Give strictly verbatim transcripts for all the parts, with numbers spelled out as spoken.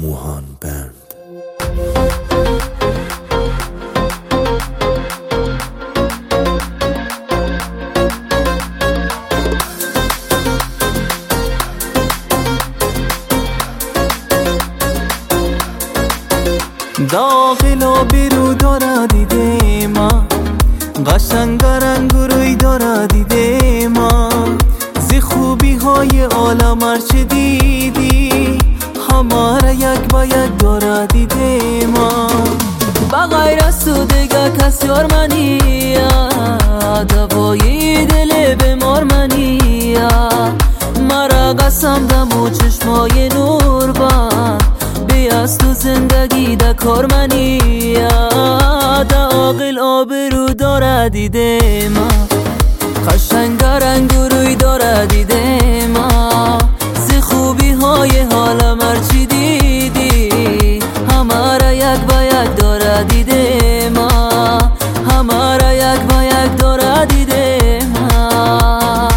موهان بند. داخل بیرو داره دیده ما، قشنگ رنگ روی داره دیده ما، زی خوبی های عالم هرچه دیدی هماره یک با یک داره دیده ما. بغیر از تو دیگه کسی یار منیه، دوای دل بیمار منیه، مرا قسم دم و چشمای نور بند، بی از تو زندگی ده کار منیه، ده عاقل آبرو داره دیده ما، قشنگ رنگ روی داره دیده ما، زی خوبی های حالم هرچی دیدی هماره یک با یک داره دیده ما، هماره یک با یک داره دیده ما.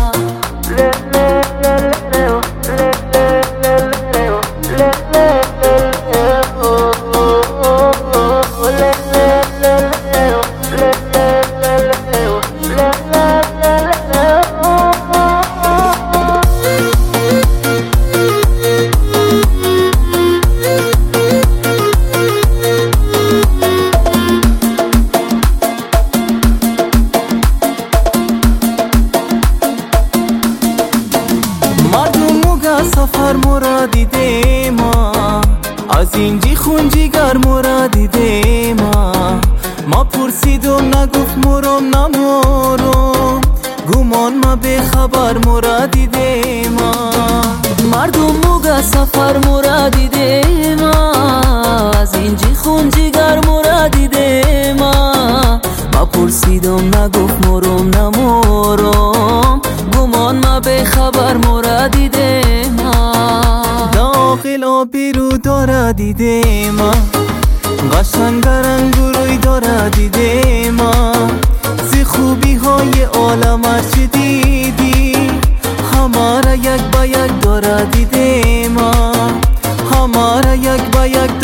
سفر مرا دیده ما، از اینجی خونجی گر مرا دیده ما، ما پرسیدم نگفت مرم نمورم، گمان ما به خبر مرا دیده ما، مردم موگه سفر مرا دیده ما، از اینجی خونجی گر مرا دیده ما، ما پرسیدم نگفت مرم نمورم، گمان ما به خبر مرا دیده ما. داخل آبرو داره دیده ما، قشنگ رنگ روی داره دیده ما، زی خوبی های عالم هرچی دیدی هماره یک با یک داره دیده ما، هماره یک با یک